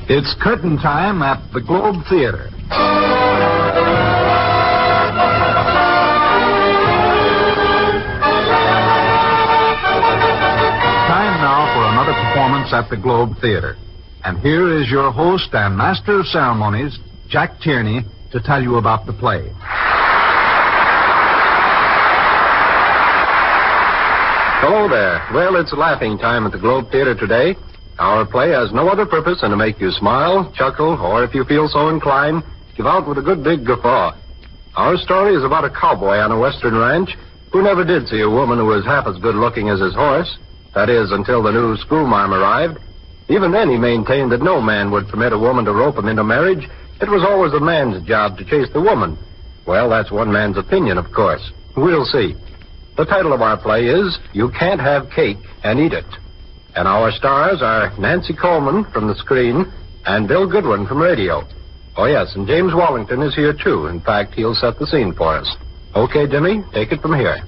It's curtain time at the Globe Theater. Time now for another performance at the Globe Theater. And here is your host and master of ceremonies, Jack Tierney, to tell you about the play. Hello there. Well, it's laughing time at the Globe Theater today. Our play has no other purpose than to make you smile, chuckle, or if you feel so inclined, give out with a good big guffaw. Our story is about a cowboy on a western ranch who never did see a woman who was half as good looking as his horse. That is, until the new schoolmarm arrived. Even then, he maintained that no man would permit a woman to rope him into marriage. It was always a man's job to chase the woman. Well, that's one man's opinion, of course. We'll see. The title of our play is You Can't Have Cake and Eat It. And our stars are Nancy Coleman from the screen and Bill Goodwin from radio. Oh, yes, and James Wallington is here, too. In fact, he'll set the scene for us. Okay, Jimmy, take it from here.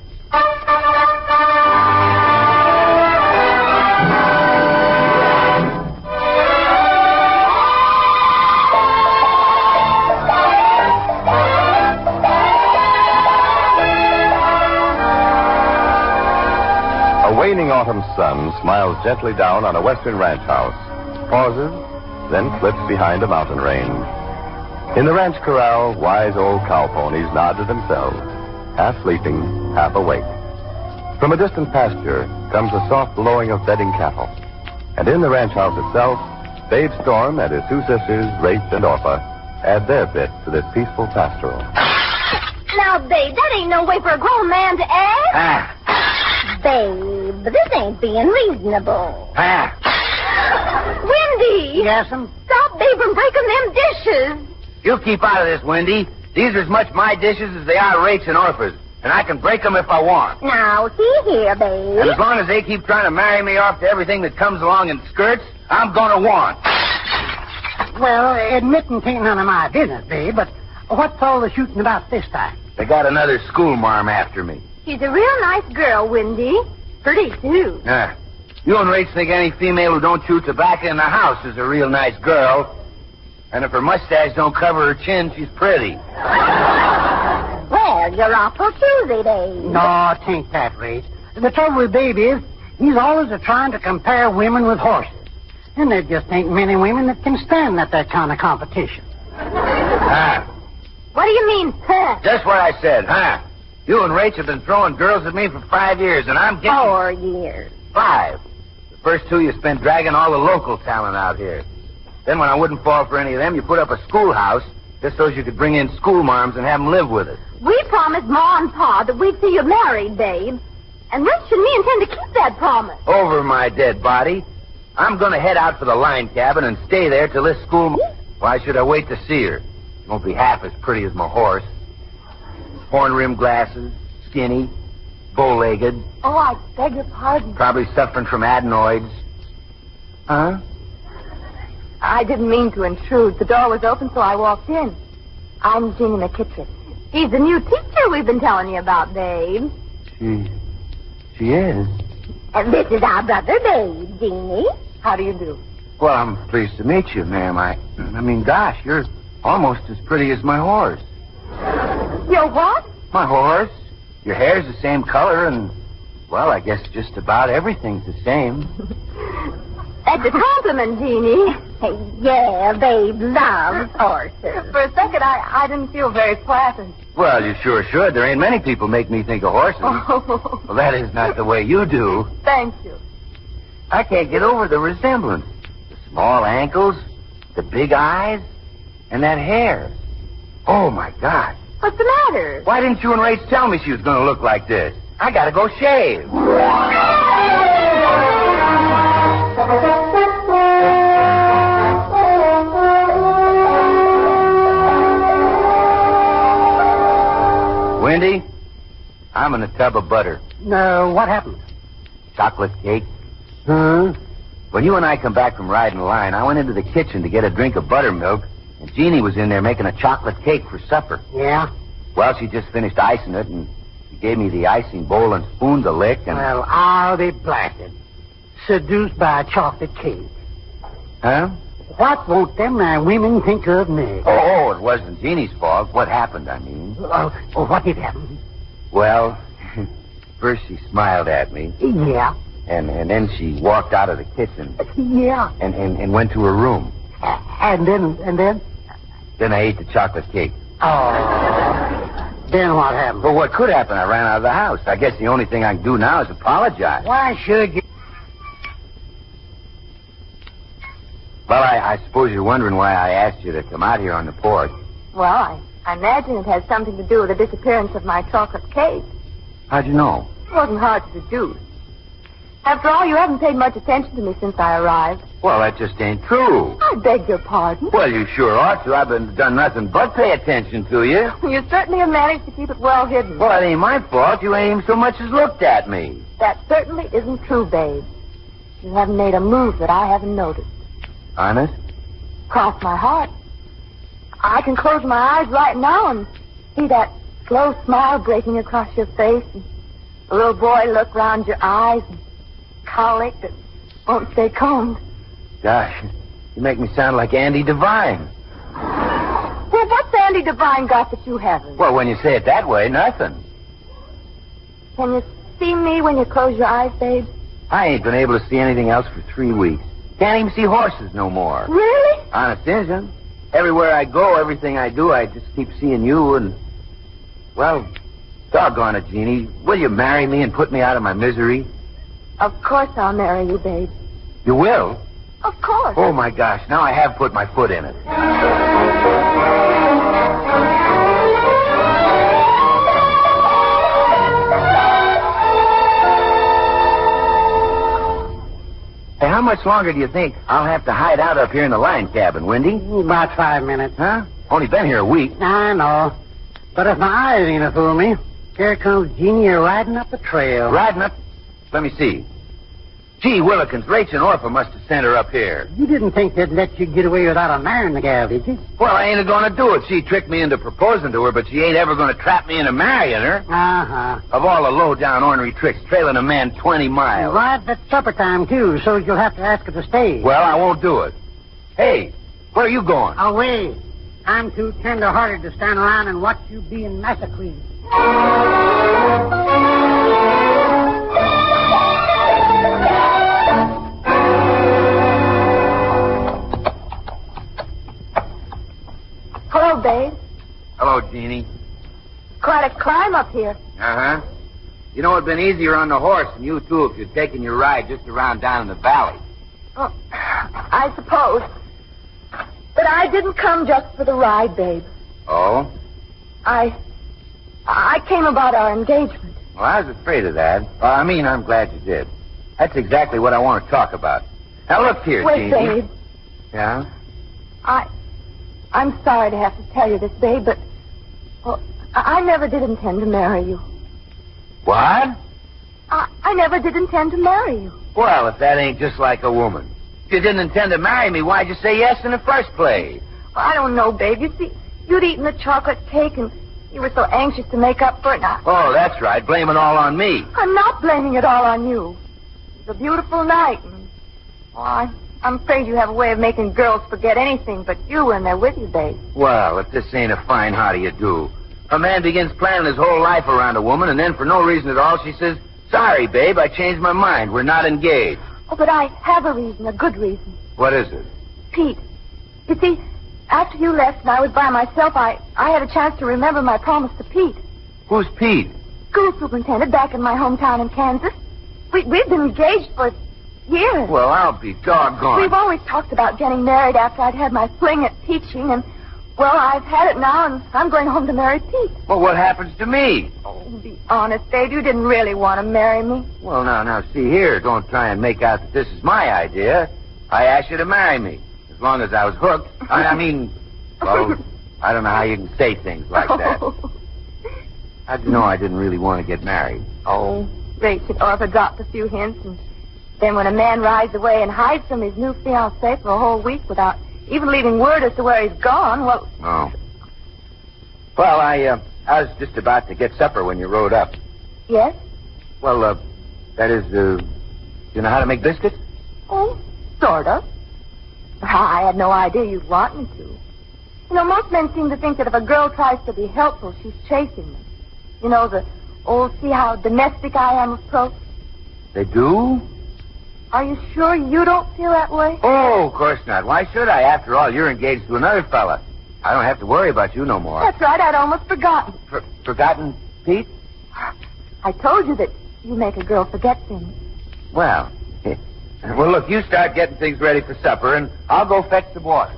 A waning autumn sun smiles gently down on a western ranch house, pauses, then slips behind a mountain range. In the ranch corral, wise old cow ponies nod to themselves, half sleeping, half awake. From a distant pasture comes the soft lowing of bedding cattle. And in the ranch house itself, Babe Storm and his two sisters, Rach and Orpha, add their bit to this peaceful pastoral. Now, Babe, that ain't no way for a grown man to act. Babe, this ain't being reasonable. Wendy! Yes'm? Stop Babe from breaking them dishes. You keep out of this, Wendy. These are as much my dishes as they are Rach's and Orpha's, and I can break them if I want. Now, see here, Babe. And as long as they keep trying to marry me off to everything that comes along in skirts, I'm gonna want. Well, admitting 'tain't none of my business, babe, but what's all the shooting about this time? They got another schoolmarm after me. She's a real nice girl, Wendy. Pretty, too. You and Rach think any female who don't chew tobacco in the house is a real nice girl. And if her mustache don't cover her chin, she's pretty. Well, you're awful choosy, Babe. No, 'tain't that, Rach. The trouble with Babe is, he's always trying to compare women with horses. And there just ain't many women that can stand that kind of competition. What do you mean, huh? Just what I said, You and Rach have been throwing girls at me for 5 years, and I'm getting... 4 years. 5. The first 2 you spent dragging all the local talent out here. Then when I wouldn't fall for any of them, you put up a schoolhouse just so you could bring in schoolmarms and have them live with us. We promised Ma and Pa that we'd see you married, Babe. And Rich and me intend to keep that promise. Over my dead body. I'm going to head out for the line cabin and stay there till this school... Why should I wait to see her? She won't be half as pretty as my horse. Horn-rimmed glasses, skinny, bow-legged. Oh, I beg your pardon. Probably suffering from adenoids. Huh? I didn't mean to intrude. The door was open, so I walked in. I'm Jeannie McKittrick. She's the new teacher we've been telling you about, Babe. She is? And this is our brother, Babe, Jeannie. How do you do? Well, I'm pleased to meet you, ma'am. I mean, gosh, you're almost as pretty as my horse. Your what? My horse. Your hair's the same color, and, well, I guess just about everything's the same. That's a compliment, Jeannie. Yeah, Babe loves horses. For a second, I didn't feel very flattered. Well, you sure should. There ain't many people make me think of horses. Oh. Well, that is not the way you do. Thank you. I can't get over the resemblance. The small ankles, the big eyes, and that hair. Oh, my God. What's the matter? Why didn't you and Rach tell me she was going to look like this? I got to go shave. Wendy, I'm in a tub of butter. No, what happened? Chocolate cake. Huh? When you and I come back from riding the line, I went into the kitchen to get a drink of buttermilk, and Jeannie was in there making a chocolate cake for supper. Yeah? Well, she just finished icing it, and she gave me the icing bowl and spoon to lick, and... Well, I'll be blasted. Seduced by a chocolate cake. Huh? what won't them women think of me? Oh, it wasn't Jeannie's fault. What happened, I mean? What did happen? Well, first she smiled at me. Yeah. And then she walked out of the kitchen. Yeah. And went to her room. And then? Then I ate the chocolate cake. Oh. Then what happened? Well, what could happen? I ran out of the house. I guess the only thing I can do now is apologize. Why should you? Well, I suppose you're wondering why I asked you to come out here on the porch. Well, I imagine it has something to do with the disappearance of my chocolate cake. How'd you know? It wasn't hard to deduce. After all, you haven't paid much attention to me since I arrived. Well, that just ain't true. I beg your pardon. Well, you sure ought to. I've done nothing but pay attention to you. You certainly have managed to keep it well hidden. Well, it ain't my fault. You ain't even so much as looked at me. That certainly isn't true, babe. You haven't made a move that I haven't noticed. Honest? Cross my heart. I can close my eyes right now and see that slow smile breaking across your face, and a little boy look round your eyes, and cowlick that won't stay combed. Gosh, you make me sound like Andy Devine. Well, what's Andy Devine got that you haven't? Well, when you say it that way, nothing. Can you see me when you close your eyes, babe? I ain't been able to see anything else for 3 weeks. Can't even see horses no more. Really? Honest isn't. Everywhere I go, everything I do, I just keep seeing you and... Well, doggone it, Jeannie. Will you marry me and put me out of my misery? Of course I'll marry you, babe. You will? Of course. Oh, my gosh. Now I have put my foot in it. Hey, how much longer do you think I'll have to hide out up here in the line cabin, Wendy? About 5 minutes. Huh? Only been here a week. I know. But if my eyes ain't a fool me, here comes Jeannie riding up the trail. Riding up? Let me see. Gee, Willikins, Rach and Orpha must have sent her up here. You didn't think they'd let you get away without a marrying the gal, did you? Well, I ain't going to do it. She tricked me into proposing to her, but she ain't ever going to trap me into marrying her. Uh-huh. Of all the low-down ornery tricks, trailing a man 20 miles. Right at supper time, too, so you'll have to ask her to stay. Well, I won't do it. Hey, where are you going? Away. I'm too tender-hearted to stand around and watch you being massacred. Hello, babe. Hello, Jeannie. Quite a climb up here. Uh-huh. You know, it'd been easier on the horse than you, too, if you'd taken your ride just around down in the valley. Oh, I suppose. But I didn't come just for the ride, babe. Oh? I came about our engagement. Well, I was afraid of that. Well, I'm glad you did. That's exactly what I want to talk about. Now, look here, Wait, Jeannie. babe. Yeah? I'm sorry to have to tell you this, babe, but well, I never did intend to marry you. What? I never did intend to marry you. Well, if that ain't just like a woman. If you didn't intend to marry me, why'd you say yes in the first place? Well, I don't know, babe. You see, you'd eaten the chocolate cake, and you were so anxious to make up for it. Oh, that's right. Blame it all on me. I'm not blaming it all on you. It was a beautiful night, and I'm afraid you have a way of making girls forget anything but you when they're with you, babe. Well, if this ain't a fine how do you do. A man begins planning his whole life around a woman, and then for no reason at all, she says, sorry, babe, I changed my mind. We're not engaged. Oh, but I have a reason, a good reason. What is it? Pete. You see, after you left and I was by myself, I had a chance to remember my promise to Pete. Who's Pete? School superintendent back in my hometown in Kansas. We've been engaged for years. Well, I'll be doggone. We've always talked about getting married after I'd had my fling at teaching, and, well, I've had it now, and I'm going home to marry Pete. Well, what happens to me? Oh, be honest, Dave. You didn't really want to marry me. Well, now, see here. Don't try and make out that this is my idea. I asked you to marry me, as long as I was hooked. Well, I don't know how you can say things like that. How'd you know I didn't really want to get married? Oh, Rach had Orpha dropped a few hints, and then when a man rides away and hides from his new fiancée for a whole week without even leaving word as to where he's gone, well... Oh. Well, I was just about to get supper when you rode up. Yes? That is, you know how to make biscuits? Oh, sort of. I had no idea you'd want me to. You know, most men seem to think that if a girl tries to be helpful, she's chasing them. You know, see how domestic I am approach? They do? Are you sure you don't feel that way? Oh, of course not. Why should I? After all, you're engaged to another fella. I don't have to worry about you no more. That's right. I'd almost forgotten. Forgotten, Pete? I told you that you make a girl forget things. Well, look, you start getting things ready for supper, and I'll go fetch some water.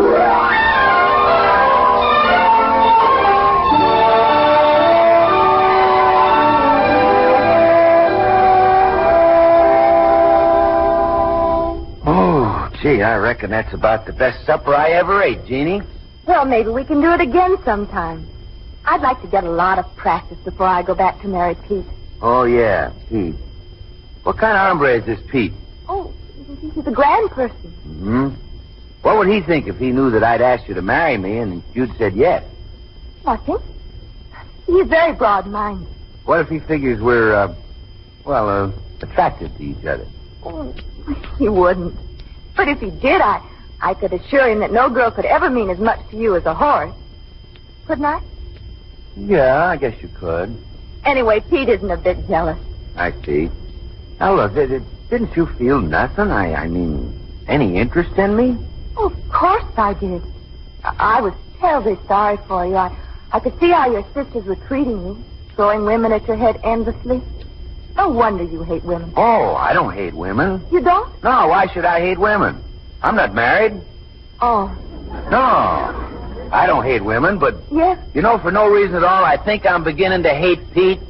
Oh, gee, I reckon that's about the best supper I ever ate, Jeannie. Well, maybe we can do it again sometime. I'd like to get a lot of practice before I go back to marry Pete. Oh, yeah, Pete. What kind of hombre is this Pete? Oh, he's a grand person. Mm-hmm. What would he think if he knew that I'd asked you to marry me and you'd said yes? Nothing. He's very broad-minded. What if he figures we're, attracted to each other? Oh, he wouldn't. But if he did, I could assure him that no girl could ever mean as much to you as a horse. Couldn't I? Yeah, I guess you could. Anyway, Pete isn't a bit jealous. I see. Now, look, didn't you feel nothing? I mean, any interest in me? Oh, of course I did. I was terribly sorry for you. I could see how your sisters were treating you, throwing women at your head endlessly. No wonder you hate women. Oh, I don't hate women. You don't? No, why should I hate women? I'm not married. Oh. No, I don't hate women, but... Yes? You know, for no reason at all, I think I'm beginning to hate Pete.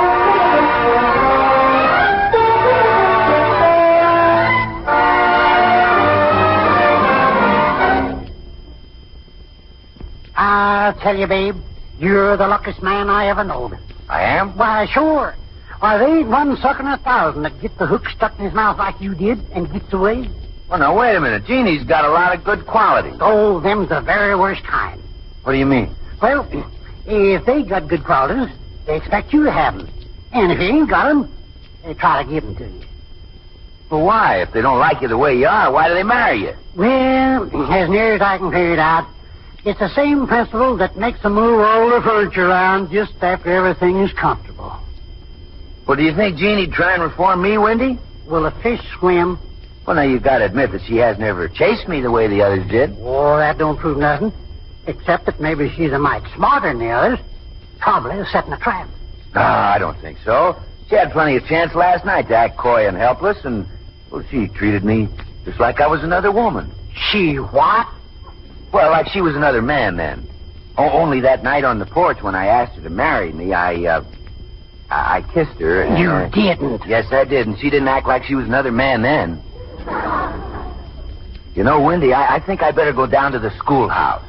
I'll tell you, babe, you're the luckiest man I ever knowed. I am? Why, sure. Why, there ain't one sucker in 1,000 that gets the hook stuck in his mouth like you did and gets away. Well, now, wait a minute. Jeannie's got a lot of good qualities. Oh, them's the very worst kind. What do you mean? Well, if they got good qualities, they expect you to have them. And if you ain't got them, they try to give them to you. Well, why? If they don't like you the way you are, why do they marry you? Well, as near as I can figure it out, it's the same principle that makes them move all the furniture around just after everything is comfortable. Well, do you think Jeannie'd try and reform me, Wendy? Will a fish swim? Well, now, you've got to admit that she hasn't ever chased me the way the others did. Oh, that don't prove nothing. Except that maybe she's a mite smarter than the others. Probably setting a trap. No, I don't think so. She had plenty of chance last night to act coy and helpless, and, well, she treated me just like I was another woman. She what? Well, like she was another man then. Only that night on the porch when I asked her to marry me, I kissed her. And, you didn't? Yes, I did, and she didn't act like she was another man then. You know, Wendy, I think I better go down to the schoolhouse.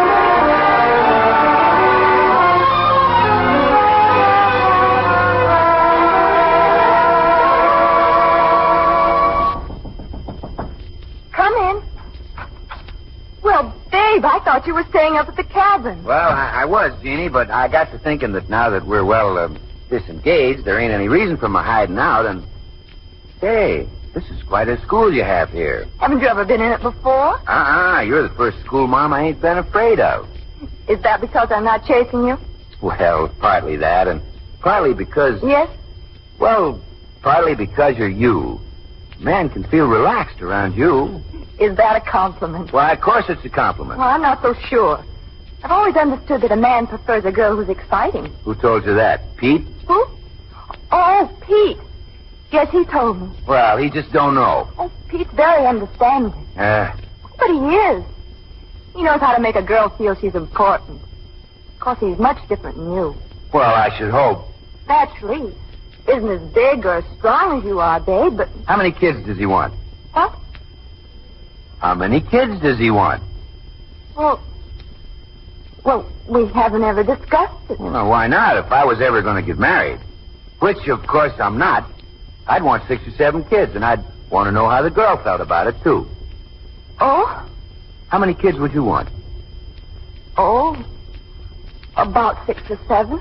Come in. Well, babe, I thought you were staying up at the cabin. Well, I was, Jeannie, but I got to thinking that now that we're, disengaged, there ain't any reason for my hiding out, and... Hey, this is quite a school you have here. Haven't you ever been in it before? You're the first school mom I ain't been afraid of. Is that because I'm not chasing you? Well, partly that, and partly because... Yes? Well, partly because you're you. Man can feel relaxed around you. Is that a compliment? Why, of course it's a compliment. Well, I'm not so sure. I've always understood that a man prefers a girl who's exciting. Who told you that? Pete? Who? Oh, Pete. Yes, he told me. Well, he just don't know. Oh, Pete's very understanding. But he is. He knows how to make a girl feel she's important. Of course, he's much different than you. Well, I should hope. Naturally. He isn't as big or as strong as you are, babe, but... How many kids does he want? What? How many kids does he want? Well, we haven't ever discussed it. Well, now, why not? If I was ever going to get married, which, of course, I'm not, I'd want 6 or 7 kids, and I'd want to know how the girl felt about it, too. Oh? How many kids would you want? Oh, about 6 or 7.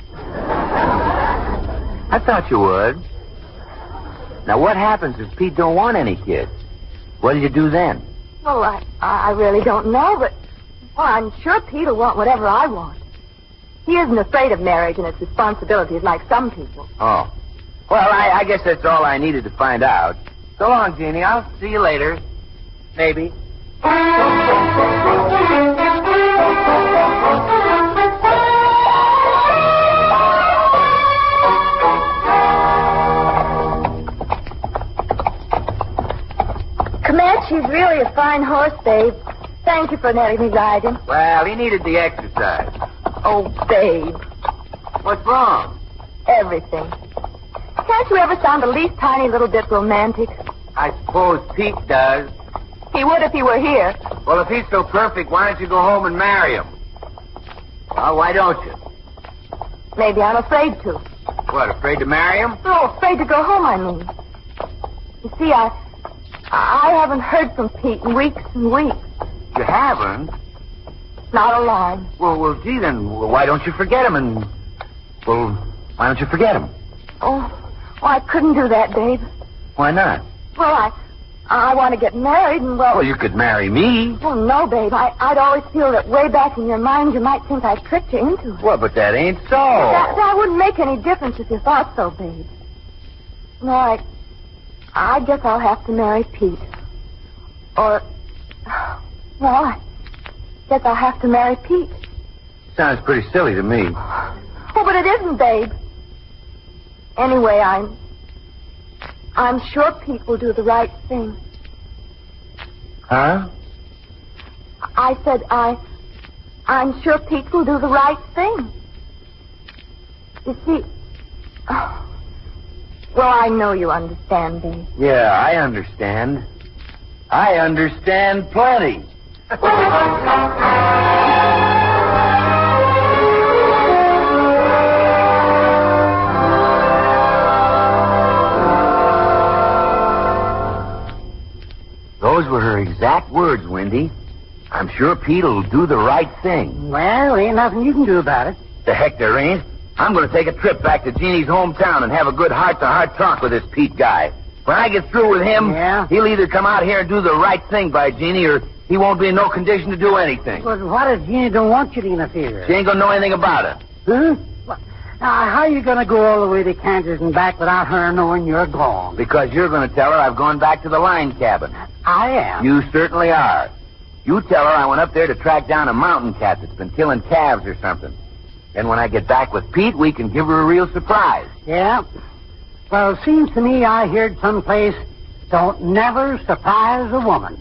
I thought you would. Now, what happens if Pete don't want any kids? What'll you do then? Well, I really don't know, but I'm sure Pete will want whatever I want. He isn't afraid of marriage and its responsibilities like some people. Oh. Well, I guess that's all I needed to find out. So long, Jeannie. I'll see you later. Maybe. Comanche's really a fine horse, babe. Thank you for letting me ride him. Well, he needed the exercise. Oh, babe. What's wrong? Everything. Can't you ever sound the least tiny little bit romantic? I suppose Pete does. He would if he were here. Well, if he's so perfect, why don't you go home and marry him? Well, why don't you? Maybe I'm afraid to. What, afraid to marry him? No, afraid to go home, I mean. You see, I haven't heard from Pete in weeks and weeks. You haven't? Not a line. Well, gee, then why don't you forget him and... Well, why don't you forget him? Oh, I couldn't do that, babe. Why not? Well, I want to get married and, Well, you could marry me. Oh, no, babe. I'd always feel that way back in your mind you might think I tricked you into it. Well, but that ain't so. That wouldn't make any difference if you thought so, babe. No, I guess I'll have to marry Pete. Or, well, I guess I'll have to marry Pete. Sounds pretty silly to me. Oh, but it isn't, babe. Anyway, I'm sure Pete will do the right thing. Huh? I said I'm sure Pete will do the right thing. You see, well, I know you understand, babe. Yeah, I understand. I understand plenty. Those were her exact words, Wendy. I'm sure Pete'll do the right thing. Well, ain't nothing you can do about it. The heck there ain't. I'm going to take a trip back to Jeannie's hometown and have a good heart-to-heart talk with this Pete guy. When I get through with him, he'll either come out here and do the right thing by Jeannie, or he won't be in no condition to do anything. Well, what if Jeannie don't want you to interfere? She ain't going to know anything about it. Huh? Now, how are you going to go all the way to Kansas and back without her knowing you're gone? Because you're going to tell her I've gone back to the line cabin. I am. You certainly are. You tell her I went up there to track down a mountain cat that's been killing calves or something. Then when I get back with Pete, we can give her a real surprise. Yeah. Well, it seems to me I heard someplace, don't never surprise a woman.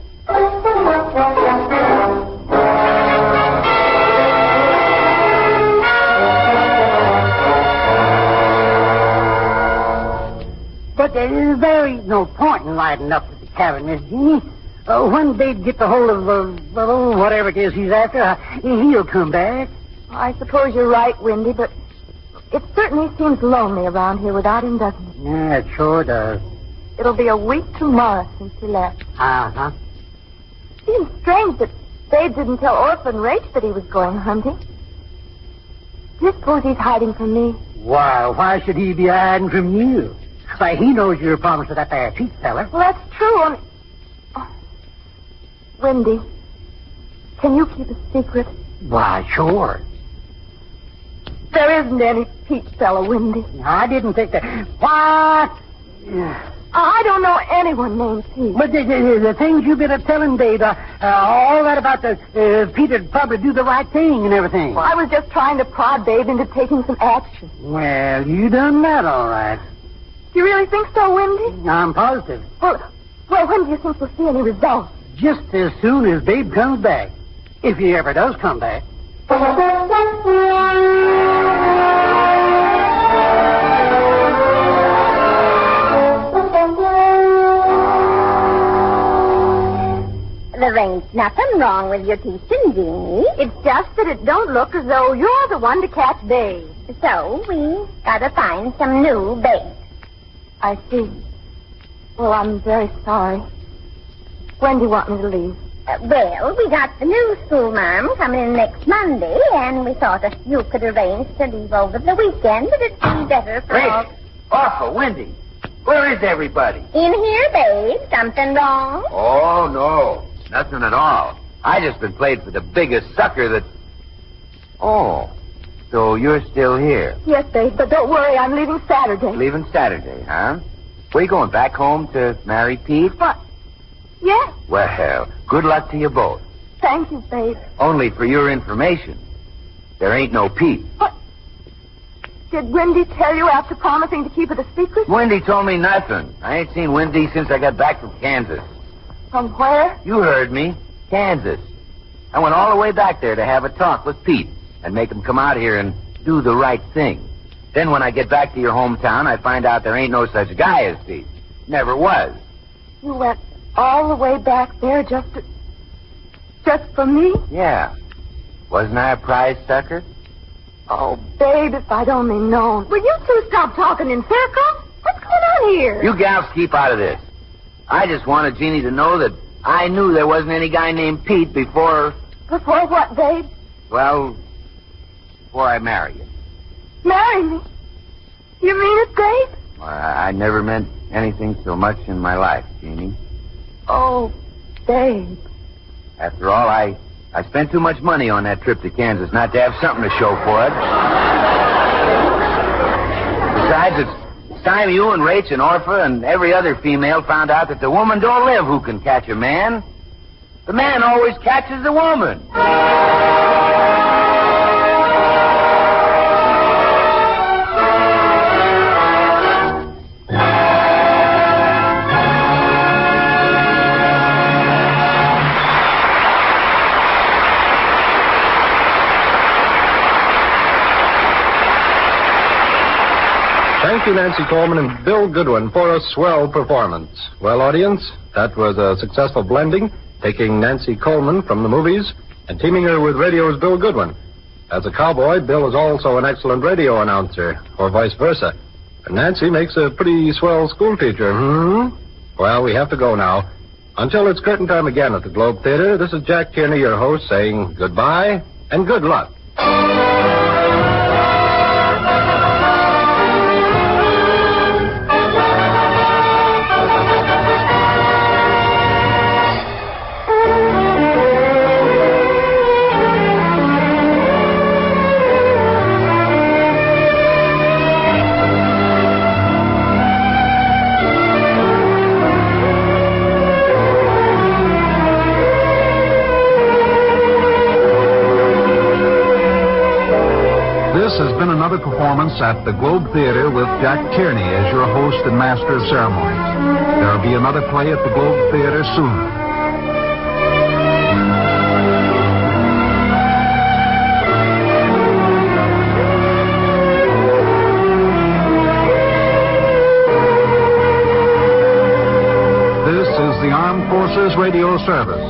But there ain't no point in riding up to the cabin, Miss Jeannie. When they'd get the hold of, whatever it is he's after, he'll come back. I suppose you're right, Wendy, but it certainly seems lonely around here without him, doesn't it? Yeah, it sure does. It'll be a week tomorrow since he left. Uh-huh. Seems strange that Dave didn't tell Orphan Rach that he was going hunting. Do you suppose he's hiding from me? Why should he be hiding from you? Why, he knows you're promised to that there Pete fella. Well, that's true, only... Oh. Wendy, can you keep a secret? Why, sure. There isn't any Pete fella, Wendy. I didn't think that. What? I don't know anyone named Pete. But the things you've been telling Dave, all that about the Peter'd probably do the right thing and everything. Well, I was just trying to prod Dave into taking some action. Well, you done that all right. Do you really think so, Wendy? I'm positive. Well, when do you think we'll see any results? Just as soon as Dave comes back. If he ever does come back. There ain't nothing wrong with your teaching, Jeannie. It's just that it don't look as though you're the one to catch Dave. So we gotta find some new bait. I see. Well, I'm very sorry. When do you want me to leave? Well, we got the new schoolmarm coming in next Monday, and we thought if you could arrange to leave over the weekend, it'd be better for all. Arthur, Wendy, where is everybody? In here, babe. Something wrong? Oh, no. Nothing at all. I just been played for the biggest sucker that... Oh, so you're still here. Yes, Babe, but don't worry, I'm leaving Saturday. Leaving Saturday, huh? Where you going, back home to marry Pete? What? Yes. Well, good luck to you both. Thank you, Babe. Only for your information, there ain't no Pete. What? Did Wendy tell you after promising to keep it a secret? Wendy told me nothing. I ain't seen Wendy since I got back from Kansas. From where? You heard me. Kansas. I went all the way back there to have a talk with Pete and make him come out here and do the right thing. Then when I get back to your hometown, I find out there ain't no such guy as Pete. Never was. You went all the way back there just for me? Yeah. Wasn't I a prize sucker? Oh, Babe, if I'd only known. Will you two stop talking in circles? What's going on here? You gals keep out of this. I just wanted Jeannie to know that I knew there wasn't any guy named Pete before... Before what, Babe? Well, before I marry you. Marry me? You mean it, Babe? I never meant anything so much in my life, Jeannie. Oh, Babe. After all, I spent too much money on that trip to Kansas not to have something to show for it. Besides, it's time you and Rach and Orpha and every other female found out that the woman don't live who can catch a man. The man always catches the woman. Thank you, Nancy Coleman and Bill Goodwin, for a swell performance. Well, audience, that was a successful blending, taking Nancy Coleman from the movies and teaming her with radio's Bill Goodwin. As a cowboy, Bill is also an excellent radio announcer, or vice versa. And Nancy makes a pretty swell school teacher, Well, we have to go now. Until it's curtain time again at the Globe Theater, this is Jack Tierney, your host, saying goodbye and good luck. This has been another performance at the Globe Theater with Jack Tierney as your host and master of ceremonies. There will be another play at the Globe Theater soon. This is the Armed Forces Radio Service.